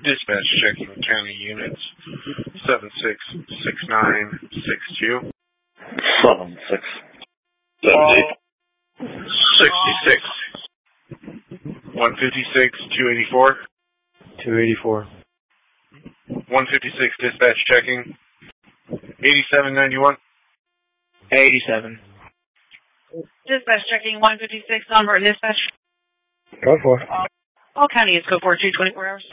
Dispatch checking county units 766962. 66. 156 284. 284. 156 dispatch checking 8791. 87. Dispatch checking 156 on Burton Dispatch. Go for it. All county is code 42 24 hours.